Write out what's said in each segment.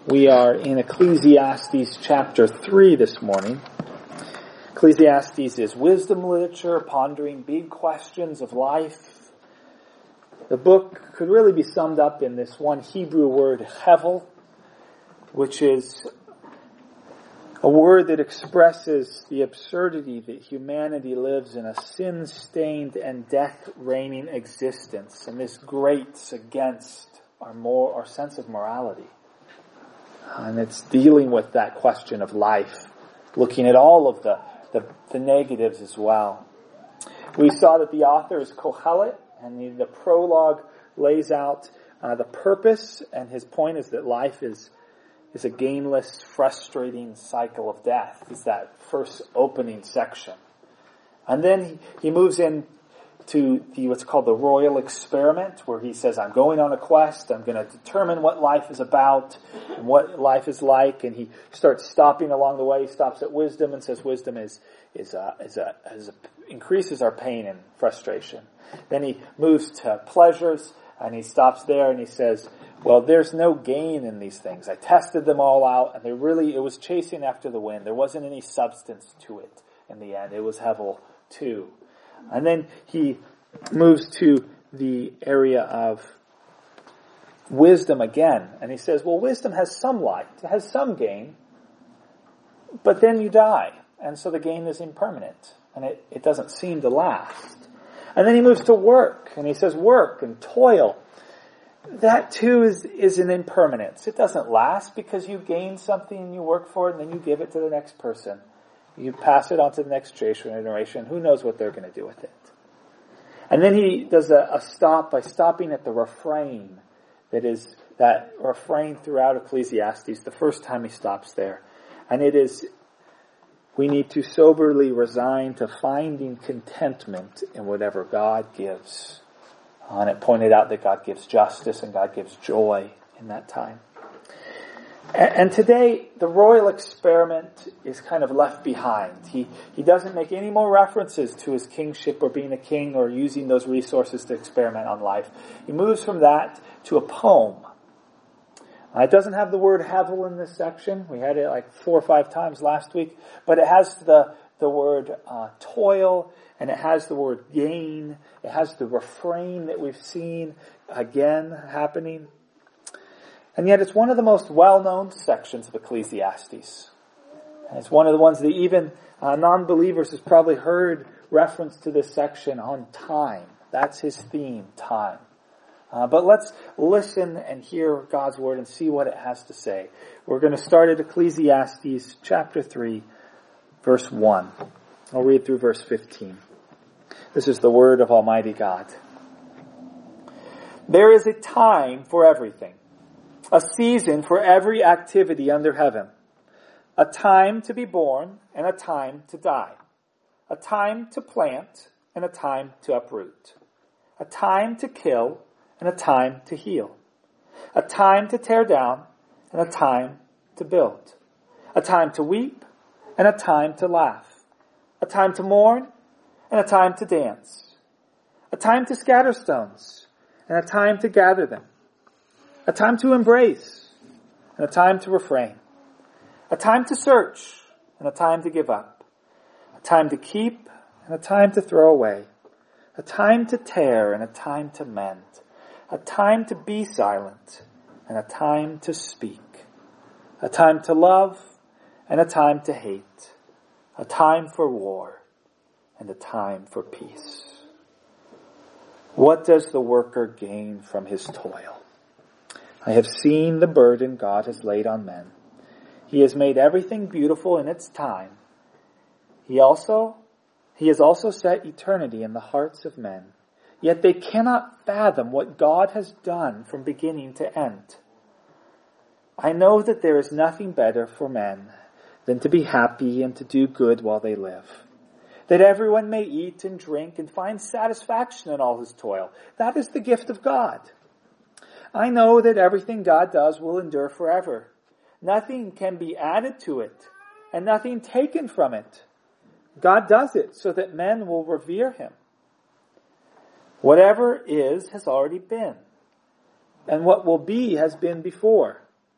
We are in Ecclesiastes chapter 3 this morning. Ecclesiastes is wisdom literature, pondering big questions of life. The book could really be summed up in this one Hebrew word, hevel, which is a word that expresses the absurdity that humanity lives in a sin-stained and death-reigning existence, and this grates against our sense of morality. And it's dealing with that question of life, looking at all of the negatives as well. We saw that the author is Kohelet, and the prologue lays out the purpose, and his point is that life is a gainless, frustrating cycle of death. Is that first opening section. And then he moves in to what's called the royal experiment, where he says, I'm going on a quest, I'm going to determine what life is about and what life is like, and he starts stopping along the way. He stops at wisdom and says wisdom increases our pain and frustration. Then he moves to pleasures, and he stops there and he says, well, there's no gain in these things. I tested them all out, and it was chasing after the wind. There wasn't any substance to it in the end. It was hevel too. And then he moves to the area of wisdom again. And he says, well, wisdom has some light. It has some gain. But then you die. And so the gain is impermanent. And it doesn't seem to last. And then he moves to work. And he says work and toil. That too is an impermanence. It doesn't last because you gain something and you work for it and then you give it to the next person. You pass it on to the next generation. Who knows what they're going to do with it? And then he does a stop by stopping at the refrain. That refrain throughout Ecclesiastes, the first time he stops there. And it is, we need to soberly resign to finding contentment in whatever God gives. And it pointed out that God gives justice and God gives joy in that time. And today, the royal experiment is kind of left behind. He doesn't make any more references to his kingship or being a king or using those resources to experiment on life. He moves from that to a poem. It doesn't have the word hevel in this section. We had it like 4 or 5 times last week. But it has the word toil, and it has the word gain. It has the refrain that we've seen again happening. And yet it's one of the most well-known sections of Ecclesiastes. And it's one of the ones that even non-believers has probably heard reference to this section on time. That's his theme, time. But let's listen and hear God's word and see what it has to say. We're going to start at Ecclesiastes chapter 3, verse 1. I'll read through verse 15. This is the word of Almighty God. There is a time for everything, a season for every activity under heaven, a time to be born and a time to die, a time to plant and a time to uproot, a time to kill and a time to heal, a time to tear down and a time to build, a time to weep and a time to laugh, a time to mourn and a time to dance, a time to scatter stones and a time to gather them, a time to embrace and a time to refrain, a time to search and a time to give up, a time to keep and a time to throw away, a time to tear and a time to mend, a time to be silent and a time to speak, a time to love and a time to hate, a time for war and a time for peace. What does the worker gain from his toil? I have seen the burden God has laid on men. He has made everything beautiful in its time. He has also set eternity in the hearts of men. Yet they cannot fathom what God has done from beginning to end. I know that there is nothing better for men than to be happy and to do good while they live, that everyone may eat and drink and find satisfaction in all his toil. That is the gift of God. I know that everything God does will endure forever. Nothing can be added to it, and nothing taken from it. God does it so that men will revere him. Whatever is has already been, and what will be has been before.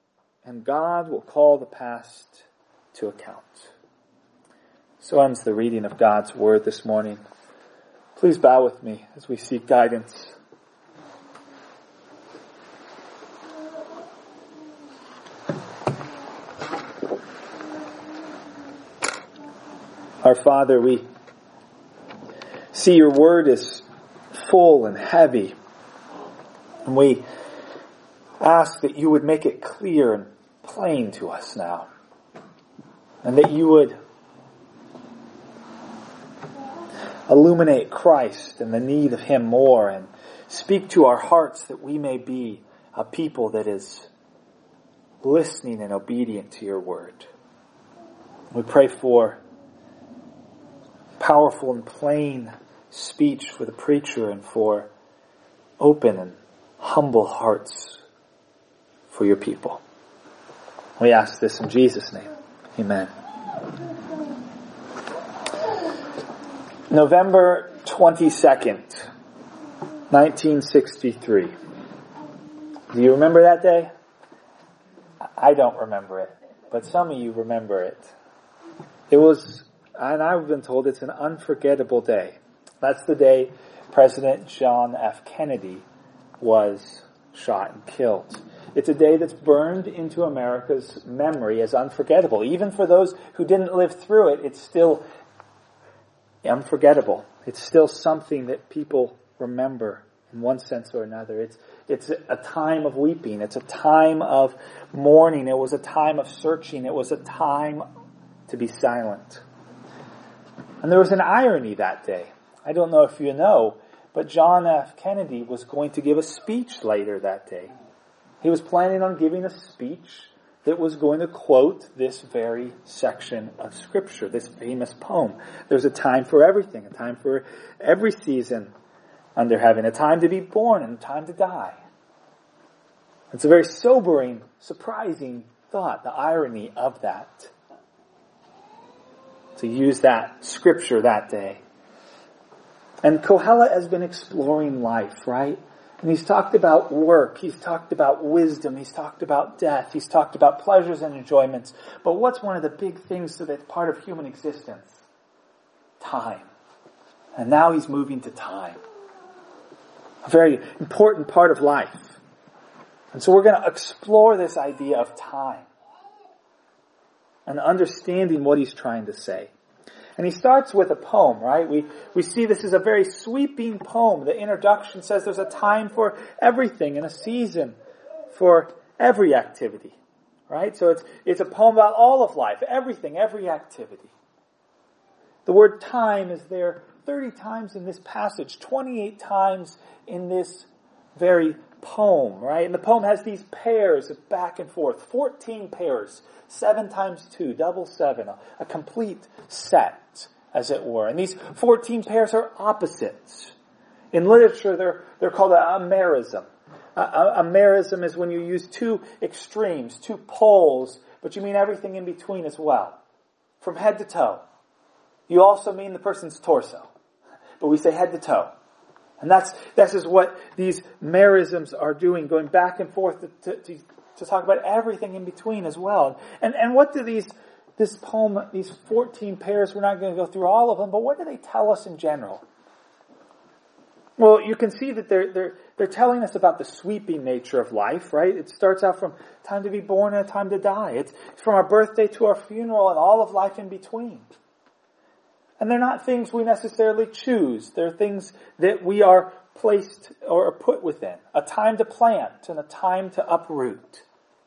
and God will call the past to account. So ends the reading of God's Word this morning. Please bow with me as we seek guidance. Our Father, we see your Word is full and heavy, and we ask that you would make it clear and plain to us now, and that you would illuminate Christ and the need of Him more, and speak to our hearts that we may be a people that is listening and obedient to your word. We pray for powerful and plain speech for the preacher, and for open and humble hearts for your people. We ask this in Jesus' name. Amen. November 22nd, 1963. Do you remember that day? I don't remember it, but some of you remember it. It was, and I've been told it's an unforgettable day. That's the day President John F. Kennedy was shot and killed. It's a day that's burned into America's memory as unforgettable. Even for those who didn't live through it, it's still unforgettable. It's still something that people remember in one sense or another. It's a time of weeping. It's a time of mourning. It was a time of searching. It was a time to be silent. And there was an irony that day. I don't know if you know, but John F. Kennedy was going to give a speech later that day. He was planning on giving a speech that was going to quote this very section of Scripture, this famous poem. There's a time for everything, a time for every season under heaven, a time to be born and a time to die. It's a very sobering, surprising thought, the irony of that. To use that Scripture that day. And Kohelet has been exploring life, right? And he's talked about work, he's talked about wisdom, he's talked about death, he's talked about pleasures and enjoyments. But what's one of the big things that's part of human existence? Time. And now he's moving to time. A very important part of life. And so we're going to explore this idea of time and understanding what he's trying to say. And he starts with a poem, right? We see this is a very sweeping poem. The introduction says there's a time for everything and a season for every activity, right? So it's a poem about all of life, everything, every activity. The word time is there 30 times in this passage, 28 times in this very poem, right? And the poem has these pairs of back and forth, 14 pairs, 7 times 2, double 7, a complete set, as it were. And these 14 pairs are opposites. In literature, they're called a merism. A merism is when you use two extremes, two poles, but you mean everything in between as well. From head to toe. You also mean the person's torso. But we say head to toe. And this is what these merisms are doing, going back and forth to talk about everything in between as well. And what do this poem, these 14 pairs, we're not going to go through all of them, but what do they tell us in general? Well, you can see that they're telling us about the sweeping nature of life, right? It starts out from time to be born and a time to die. It's from our birthday to our funeral and all of life in between. And they're not things we necessarily choose. They're things that we are placed or put within. A time to plant and a time to uproot.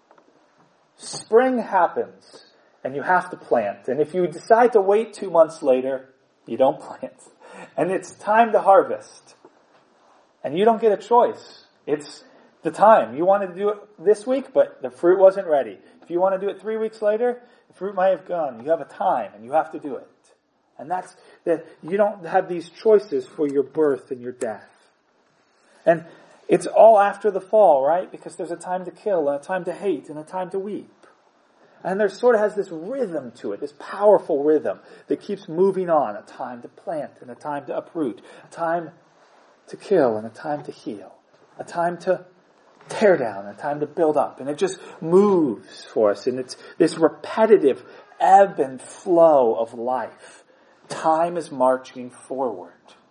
Spring happens and you have to plant. And if you decide to wait 2 months later, you don't plant. And it's time to harvest. And you don't get a choice. It's the time. You wanted to do it this week, but the fruit wasn't ready. If you want to do it 3 weeks later, the fruit might have gone. You have a time and you have to do it. And that's that you don't have these choices for your birth and your death. And it's all after the fall, right? Because there's a time to kill and a time to hate and a time to weep. And there sort of has this rhythm to it, this powerful rhythm that keeps moving on. A time to plant and a time to uproot. A time to kill and a time to heal. A time to tear down, a time to build up. And it just moves for us. And it's this repetitive ebb and flow of life. Time is marching forward.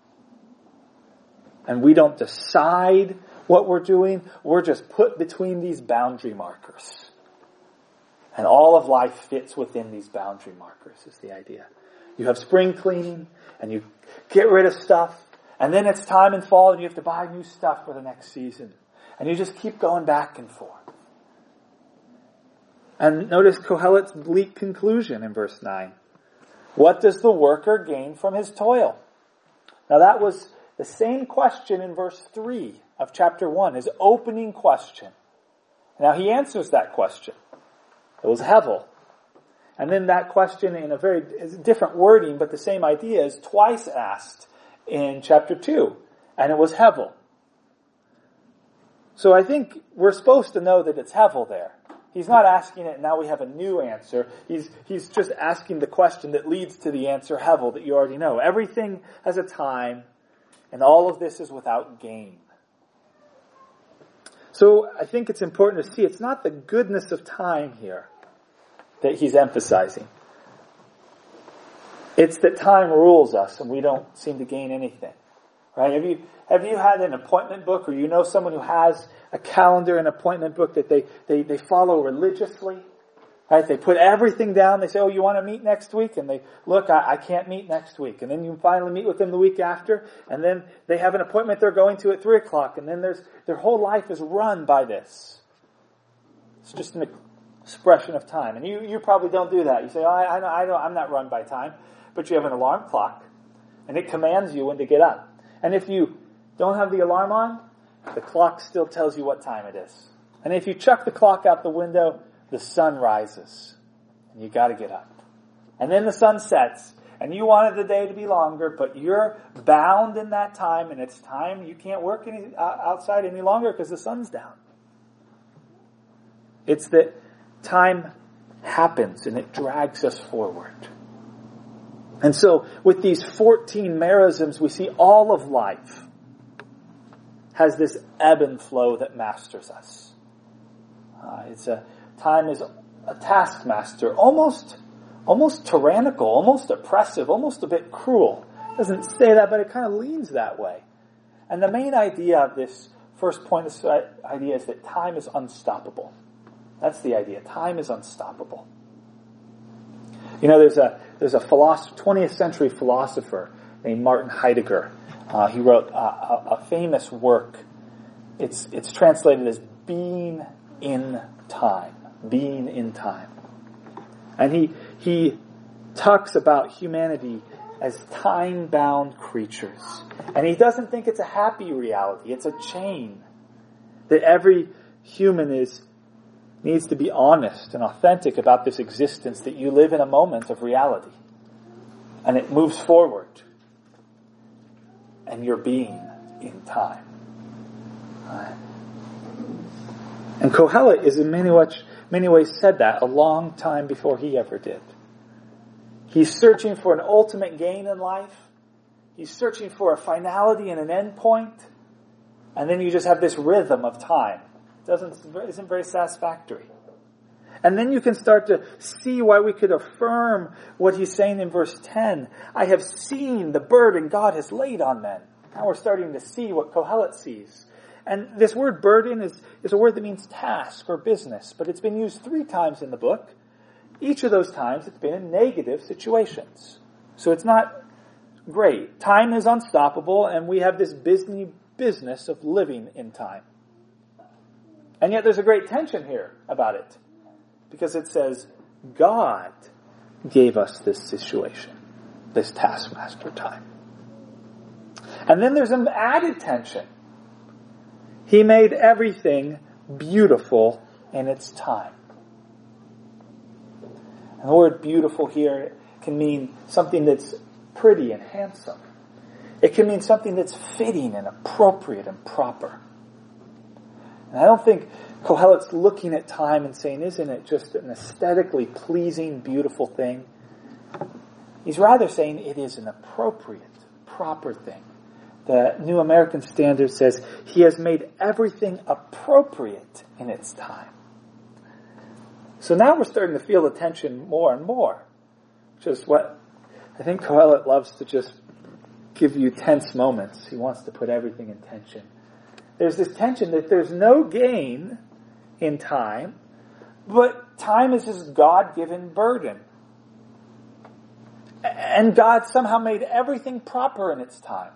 And we don't decide what we're doing. We're just put between these boundary markers. And all of life fits within these boundary markers is the idea. You have spring cleaning and you get rid of stuff. And then it's time in fall and you have to buy new stuff for the next season. And you just keep going back and forth. And notice Kohelet's bleak conclusion in verse 9. What does the worker gain from his toil? Now that was the same question in verse 3 of chapter 1, his opening question. Now he answers that question. It was Hevel. And then that question in a very different wording, but the same idea, is twice asked in chapter 2. And it was Hevel. So I think we're supposed to know that it's Hevel there. He's not asking it, now we have a new answer. He's just asking the question that leads to the answer, Hevel, that you already know. Everything has a time, and all of this is without gain. So I think it's important to see it's not the goodness of time here that he's emphasizing. It's that time rules us and we don't seem to gain anything. Right? Have you had an appointment book, or you know someone who has a calendar and appointment book that they follow religiously? Right? They put everything down. They say, oh, you want to meet next week? And they, look, I can't meet next week. And then you finally meet with them the week after. And then they have an appointment they're going to at 3 o'clock. And then their whole life is run by this. It's just an expression of time. And you probably don't do that. You say, I'm not run by time. But you have an alarm clock. And it commands you when to get up. And if you don't have the alarm on, the clock still tells you what time it is. And if you chuck the clock out the window, the sun rises. And you got to get up. And then the sun sets. And you wanted the day to be longer, but you're bound in that time, and it's time you can't work outside any longer because the sun's down. It's that time happens and it drags us forward. And so with these 14 merisms, we see all of life has this ebb and flow that masters us. Time is a taskmaster, almost tyrannical, almost oppressive, almost a bit cruel. It doesn't say that, but it kind of leans that way. And the main idea of this first point of idea is that time is unstoppable. That's the idea. Time is unstoppable. You know, there's a 20th century philosopher named Martin Heidegger. He wrote a famous work. It's translated as Being in Time. Being in Time. And he talks about humanity as time-bound creatures. And he doesn't think it's a happy reality. It's a chain. That every human needs to be honest and authentic about this existence, that you live in a moment of reality. And it moves forward. And you're being in time. And Kohelet is in many ways said that a long time before he ever did. He's searching for an ultimate gain in life. He's searching for a finality and an end point. And then you just have this rhythm of time. Isn't very satisfactory. And then you can start to see why we could affirm what he's saying in verse 10. I have seen the burden God has laid on men. Now we're starting to see what Kohelet sees. And this word burden is a word that means task or business, but it's been used 3 times in the book. Each of those times it's been in negative situations. So it's not great. Time is unstoppable, and we have this business of living in time. And yet there's a great tension here about it. Because it says, God gave us this situation, this taskmaster time. And then there's an added tension. He made everything beautiful in its time. And the word beautiful here can mean something that's pretty and handsome. It can mean something that's fitting and appropriate and proper. And I don't think Kohelet's looking at time and saying, isn't it just an aesthetically pleasing, beautiful thing? He's rather saying it is an appropriate, proper thing. The New American Standard says, He has made everything appropriate in its time. So now we're starting to feel the tension more and more, which is what I think Kohelet loves to just give you tense moments. He wants to put everything in tension. There's this tension that there's no gain in time, but time is His God-given burden. And God somehow made everything proper in its time.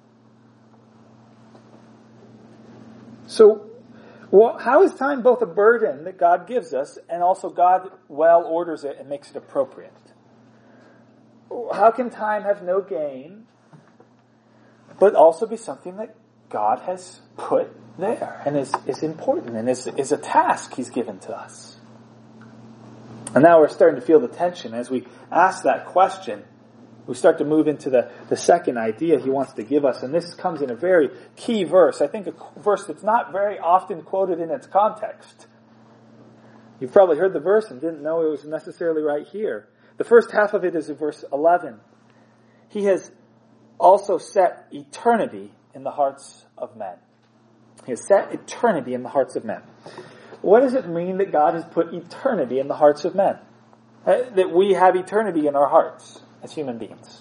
So, how is time both a burden that God gives us, and also God well orders it and makes it appropriate? How can time have no gain, but also be something that God has put there and is important and is a task He's given to us? And now we're starting to feel the tension. As we ask that question, we start to move into the second idea He wants to give us. And this comes in a very key verse. I think a verse that's not very often quoted in its context. You've probably heard the verse and didn't know it was necessarily right here. The first half of it is in verse 11. He has also set eternity in the hearts of men. He has set eternity in the hearts of men. What does it mean that God has put eternity in the hearts of men? That we have eternity in our hearts as human beings.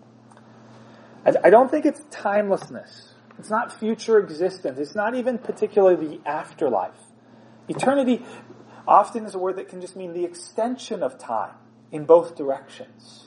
I don't think it's timelessness. It's not future existence. It's not even particularly the afterlife. Eternity often is a word that can just mean the extension of time in both directions.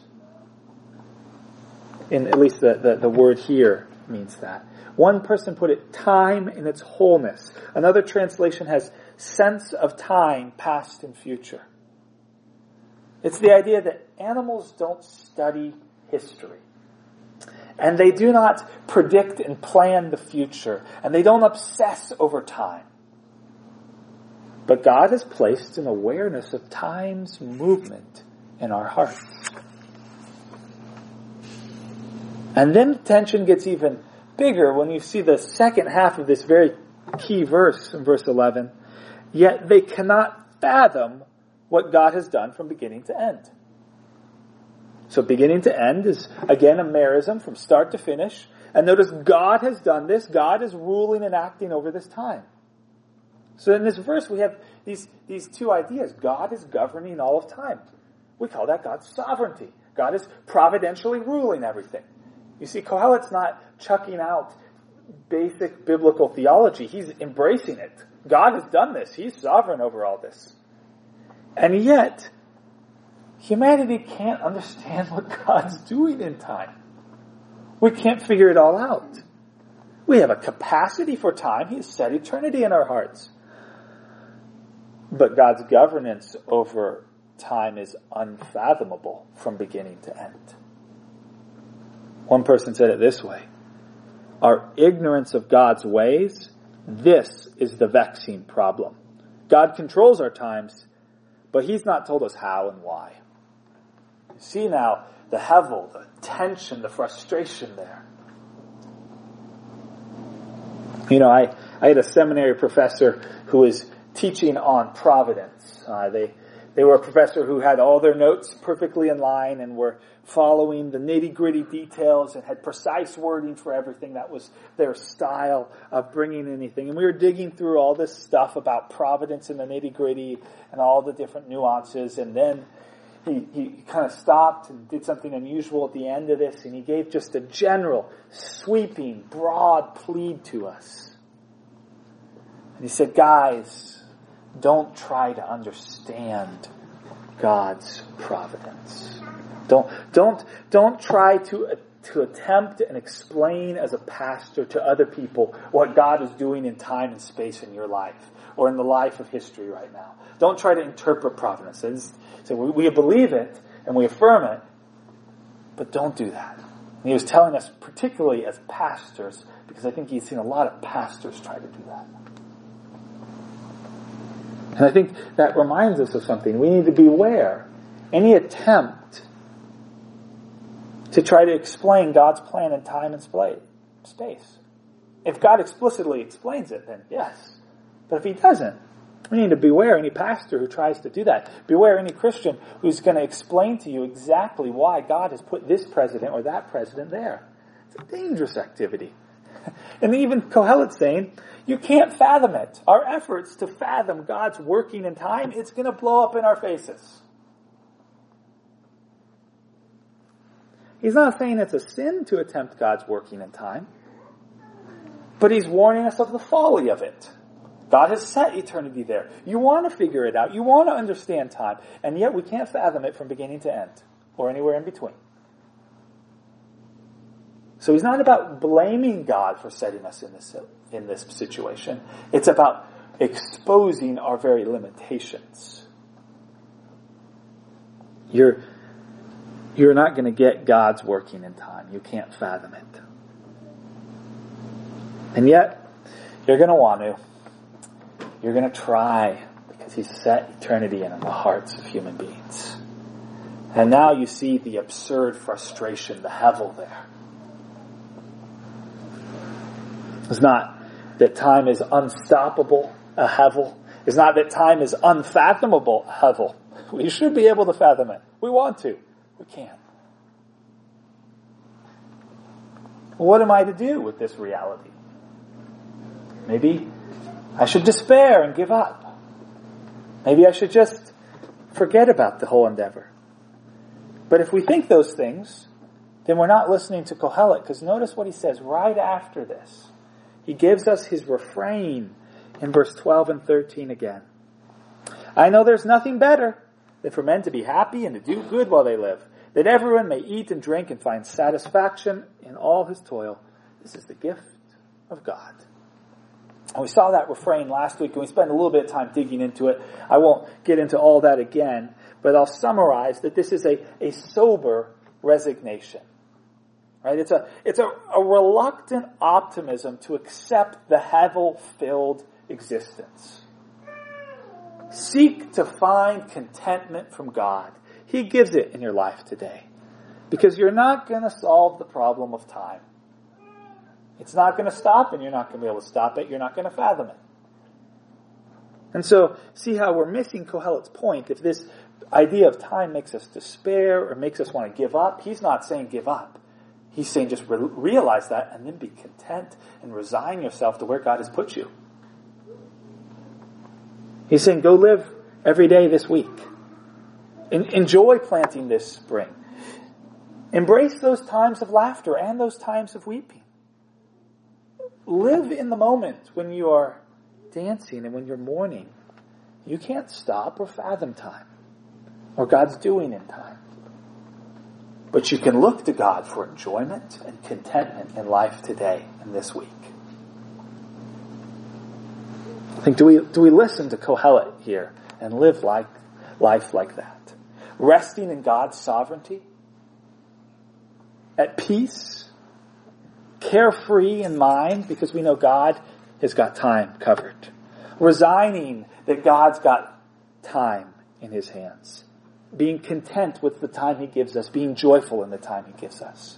At least the word here means that. One person put it, time in its wholeness. Another translation has sense of time, past and future. It's the idea that animals don't study history. And they do not predict and plan the future. And they don't obsess over time. But God has placed an awareness of time's movement in our hearts. And then the tension gets even bigger when you see the second half of this very key verse in verse 11. Yet they cannot fathom what God has done from beginning to end. So beginning to end is, again, a merism from start to finish. And notice God has done this. God is ruling and acting over this time. So in this verse we have these two ideas. God is governing all of time. We call that God's sovereignty. God is providentially ruling everything. You see, Kohelet's not chucking out basic biblical theology. He's embracing it. God has done this. He's sovereign over all this. And yet, humanity can't understand what God's doing in time. We can't figure it all out. We have a capacity for time. He has set eternity in our hearts. But God's governance over time is unfathomable from beginning to end. One person said it this way: our ignorance of God's ways, this is the vexing problem. God controls our times, but He's not told us how and why. You see now the hevel, the tension, the frustration there. You know, I had a seminary professor who was teaching on providence. They were a professor who had all their notes perfectly in line and were following the nitty-gritty details and had precise wording for everything. That was their style of bringing anything. And we were digging through all this stuff about providence and the nitty-gritty and all the different nuances. And then he kind of stopped and did something unusual at the end of this, and he gave just a general, sweeping, broad plead to us. And he said, guys, don't try to understand God's providence. Don't try to attempt and explain as a pastor to other people what God is doing in time and space in your life or in the life of history right now. Don't try to interpret providence. So we believe it and we affirm it, but don't do that. And he was telling us, particularly as pastors, because I think he's seen a lot of pastors try to do that. And I think that reminds us of something. We need to beware any attempt to try to explain God's plan in time and space. If God explicitly explains it, then yes. But if He doesn't, we need to beware any pastor who tries to do that. Beware any Christian who's going to explain to you exactly why God has put this president or that president there. It's a dangerous activity. And even Kohelet's saying, you can't fathom it. Our efforts to fathom God's working in time, it's going to blow up in our faces. He's not saying it's a sin to attempt God's working in time, but he's warning us of the folly of it. God has set eternity there. You want to figure it out. You want to understand time, and yet we can't fathom it from beginning to end, or anywhere in between. So he's not about blaming God for setting us in this situation. It's about exposing our very limitations. You're not going to get God's working in time. You can't fathom it. And yet, you're going to want to. You're going to try, because he's set eternity in the hearts of human beings. And now you see the absurd frustration, the hevel there. It's not that time is unstoppable, a hevel. It's not that time is unfathomable, a hevel. We should be able to fathom it. We want to. We can't. What am I to do with this reality? Maybe I should despair and give up. Maybe I should just forget about the whole endeavor. But if we think those things, then we're not listening to Kohelet, because notice what he says right after this. He gives us his refrain in verse 12 and 13 again. I know there's nothing better than for men to be happy and to do good while they live, that everyone may eat and drink and find satisfaction in all his toil. This is the gift of God. And we saw that refrain last week, and we spent a little bit of time digging into it. I won't get into all that again, but I'll summarize that this is a sober resignation. Right? It's a reluctant optimism to accept the hevel-filled existence. Seek to find contentment from God. He gives it in your life today. Because you're not going to solve the problem of time. It's not going to stop, and you're not going to be able to stop it. You're not going to fathom it. And so, see how we're missing Kohelet's point. If this idea of time makes us despair or makes us want to give up, he's not saying give up. He's saying just realize that and then be content and resign yourself to where God has put you. He's saying go live every day this week. Enjoy planting this spring. Embrace those times of laughter and those times of weeping. Live in the moment when you are dancing and when you're mourning. You can't stop or fathom time or God's doing in time. But you can look to God for enjoyment and contentment in life today and this week. I think, do we listen to Kohelet here and live life like that? Resting in God's sovereignty, at peace, carefree in mind because we know God has got time covered. Resigning that God's got time in his hands. Being content with the time he gives us. Being joyful in the time he gives us.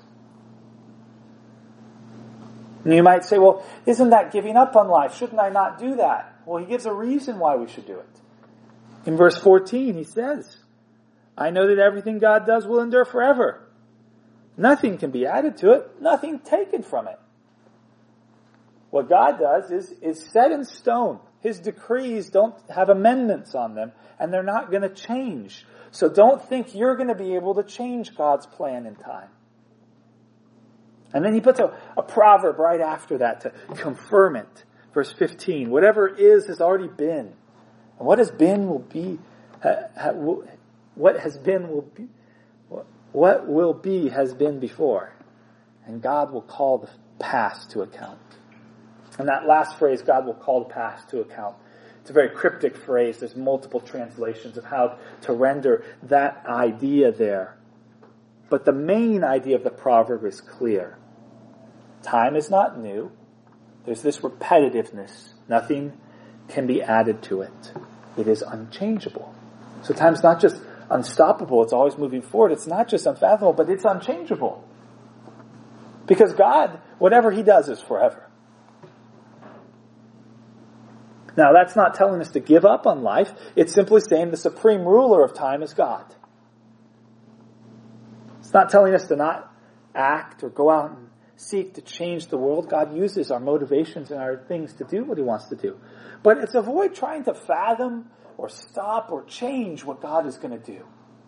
And you might say, well, isn't that giving up on life? Shouldn't I not do that? Well, he gives a reason why we should do it. In verse 14, he says, I know that everything God does will endure forever. Nothing can be added to it. Nothing taken from it. What God does is set in stone. His decrees don't have amendments on them, and they're not going to change. So don't think you're going to be able to change God's plan in time. And then he puts a proverb right after that to confirm it. Verse 15, whatever is has already been. And what has been will be, what has been will be, what will be has been before. And God will call the past to account. And that last phrase, God will call the past to account. It's a very cryptic phrase. There's multiple translations of how to render that idea there. But the main idea of the proverb is clear. Time is not new. There's this repetitiveness. Nothing can be added to it. It is unchangeable. So time's not just unstoppable. It's always moving forward. It's not just unfathomable, but it's unchangeable. Because God, whatever he does is forever. Now, that's not telling us to give up on life. It's simply saying the supreme ruler of time is God. It's not telling us to not act or go out and seek to change the world. God uses our motivations and our things to do what he wants to do. But it's avoid trying to fathom or stop or change what God is going to do.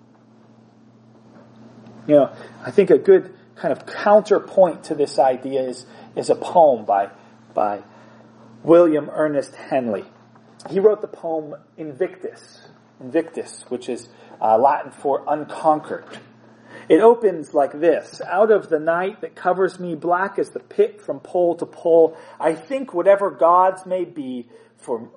You know, I think a good kind of counterpoint to this idea is a poem by William Ernest Henley. He wrote the poem Invictus, which is Latin for unconquered. It opens like this: out of the night that covers me, black as the pit from pole to pole, I think whatever gods may be for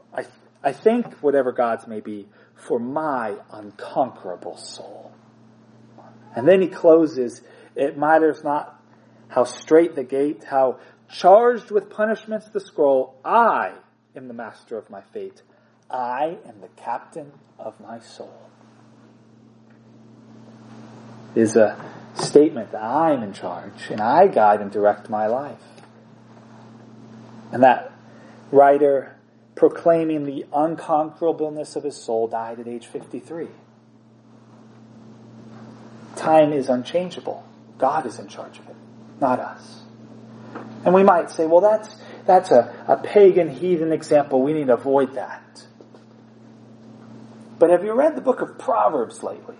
my unconquerable soul. And then he closes, it matters not how straight the gate, how charged with punishments the scroll, I am the master of my fate. I am the captain of my soul. Is a statement that I'm in charge and I guide and direct my life. And that writer, proclaiming the unconquerableness of his soul, died at age 53. Time is unchangeable. God is in charge of it, not us. And we might say, well, that's a pagan, heathen example. We need to avoid that. But have you read the book of Proverbs lately?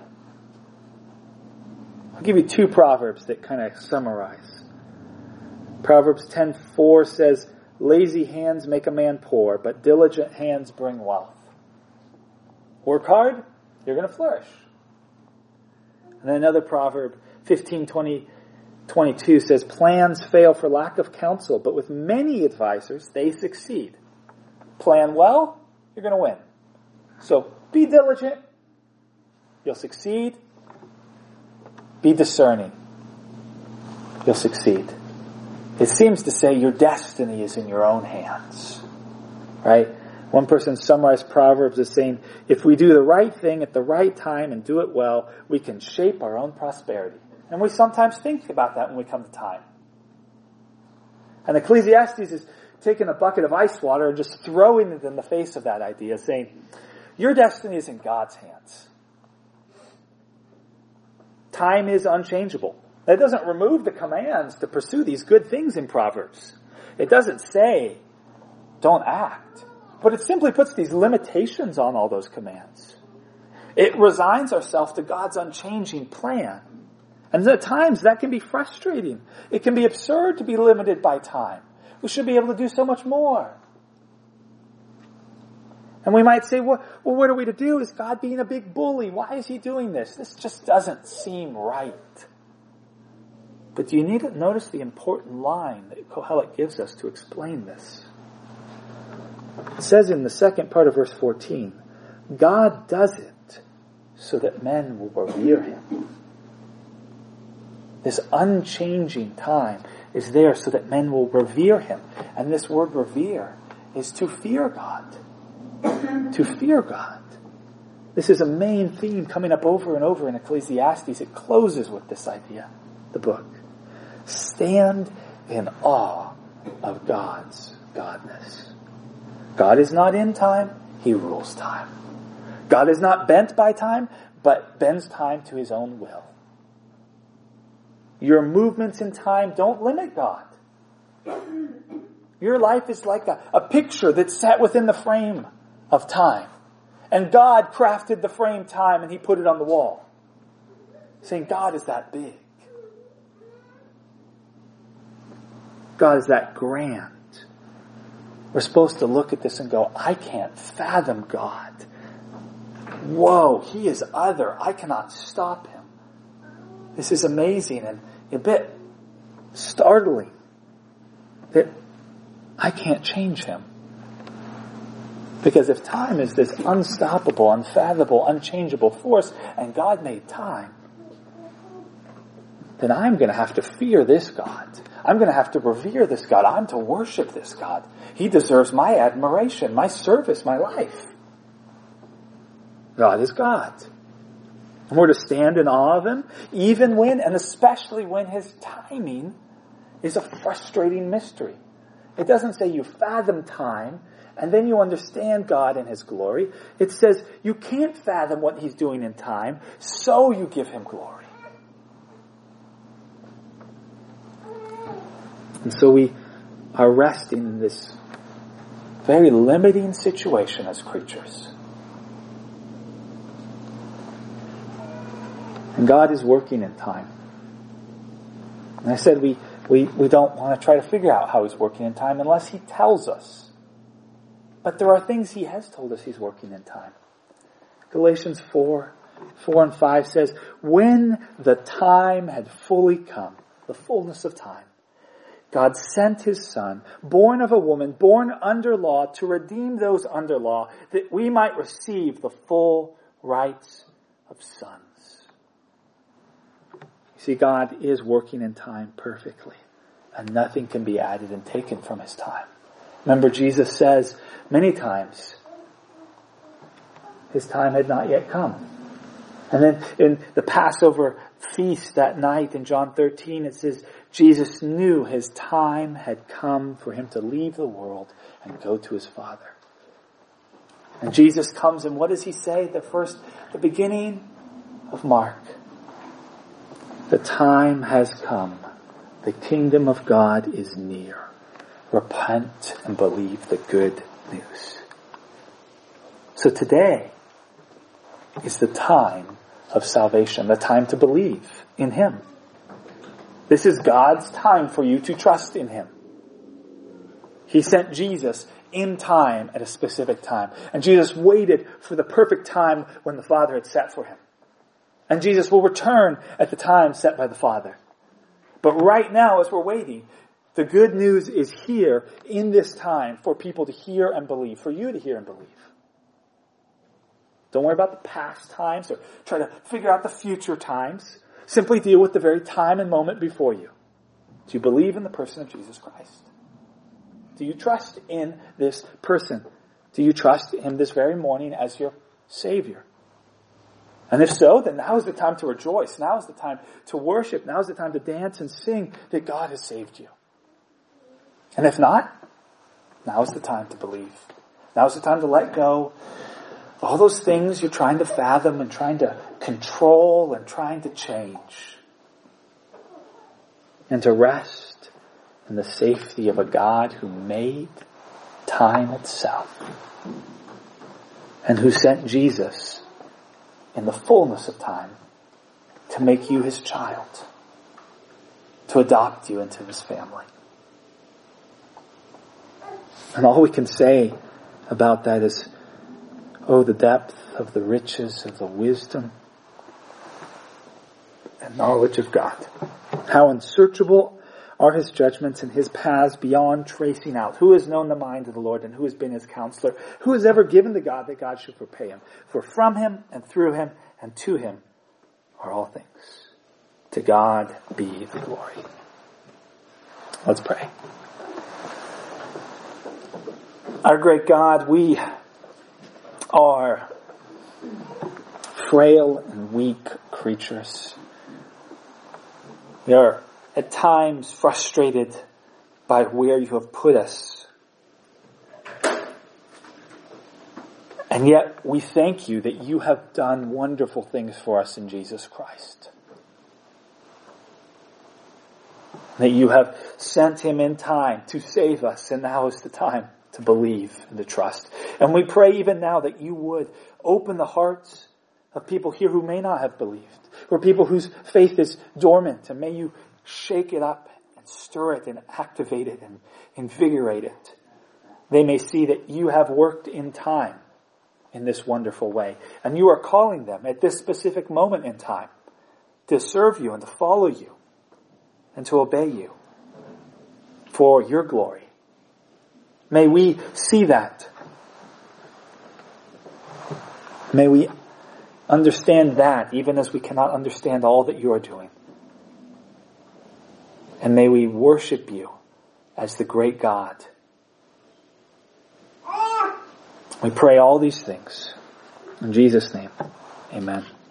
I'll give you two Proverbs that kind of summarize. Proverbs 10:4 says, lazy hands make a man poor, but diligent hands bring wealth. Work hard, you're going to flourish. And then another proverb, 15:22 says, plans fail for lack of counsel, but with many advisors, they succeed. Plan well, you're going to win. So be diligent, you'll succeed. Be discerning, you'll succeed. It seems to say your destiny is in your own hands. Right? One person summarized Proverbs as saying, if we do the right thing at the right time and do it well, we can shape our own prosperity. And we sometimes think about that when we come to time. And Ecclesiastes is taking a bucket of ice water and just throwing it in the face of that idea, saying, your destiny is in God's hands. Time is unchangeable. That doesn't remove the commands to pursue these good things in Proverbs. It doesn't say, don't act. But it simply puts these limitations on all those commands. It resigns ourselves to God's unchanging plan. And at times that can be frustrating. It can be absurd to be limited by time. We should be able to do so much more. And we might say, well, what are we to do? Is God being a big bully? Why is he doing this? This just doesn't seem right. But do you need to notice the important line that Kohelet gives us to explain this? It says in the second part of verse 14, God does it so that men will revere him. This unchanging time is there so that men will revere him. And this word revere is to fear God. To fear God. This is a main theme coming up over and over in Ecclesiastes. It closes with this idea, the book. Stand in awe of God's godness. God is not in time, he rules time. God is not bent by time, but bends time to his own will. Your movements in time don't limit God. Your life is like a picture that's set within the frame of time. And God crafted the frame time and he put it on the wall. Saying God is that big. God is that grand. We're supposed to look at this and go, I can't fathom God. Whoa, he is other. I cannot stop him. This is amazing and a bit startling that I can't change him. Because if time is this unstoppable, unfathomable, unchangeable force, and God made time, then I'm going to have to fear this God. I'm going to have to revere this God. I'm to worship this God. He deserves my admiration, my service, my life. God is God. And we're to stand in awe of him, even when, and especially when his timing is a frustrating mystery. It doesn't say you fathom time, and then you understand God and his glory. It says you can't fathom what he's doing in time, so you give him glory. And so we are resting in this very limiting situation as creatures. And God is working in time. And I said we don't want to try to figure out how He's working in time unless He tells us. But there are things He has told us He's working in time. Galatians 4 and 5 says, when the time had fully come, the fullness of time, God sent His Son, born of a woman, born under law, to redeem those under law, that we might receive the full rights of sons. You see, God is working in time perfectly, and nothing can be added and taken from His time. Remember, Jesus says many times, His time had not yet come. And then in the Passover feast that night in John 13, it says, Jesus knew His time had come for Him to leave the world and go to His Father. And Jesus comes, and what does He say? The beginning of Mark. The time has come. The kingdom of God is near. Repent and believe the good news. So today is the time of salvation, the time to believe in Him. This is God's time for you to trust in Him. He sent Jesus in time at a specific time. And Jesus waited for the perfect time when the Father had set for Him. And Jesus will return at the time set by the Father. But right now, as we're waiting, the good news is here in this time for people to hear and believe, for you to hear and believe. Don't worry about the past times or try to figure out the future times. Simply deal with the very time and moment before you. Do you believe in the person of Jesus Christ? Do you trust in this person? Do you trust Him this very morning as your Savior? And if so, then now is the time to rejoice. Now is the time to worship. Now is the time to dance and sing that God has saved you. And if not, now is the time to believe. Now is the time to let go of all those things you're trying to fathom and trying to control and trying to change. And to rest in the safety of a God who made time itself. And who sent Jesus in the fullness of time to make you His child. To adopt you into His family. And all we can say about that is, oh, the depth of the riches of the wisdom and knowledge of God. How unsearchable are His judgments and His paths beyond tracing out. Who has known the mind of the Lord, and who has been His counselor? Who has ever given to God that God should repay him? For from Him and through Him and to Him are all things. To God be the glory. Let's pray. Our great God, we are frail and weak creatures. We are at times frustrated by where you have put us. And yet we thank you that you have done wonderful things for us in Jesus Christ. That you have sent Him in time to save us, and now is the time to believe and to trust. And we pray even now that you would open the hearts of people here who may not have believed, or people whose faith is dormant, and may you shake it up and stir it and activate it and invigorate it. They may see that you have worked in time in this wonderful way, and you are calling them at this specific moment in time to serve you and to follow you and to obey you for your glory. May we see that. May we understand that, even as we cannot understand all that you are doing. And may we worship you as the great God. We pray all these things. In Jesus' name, amen.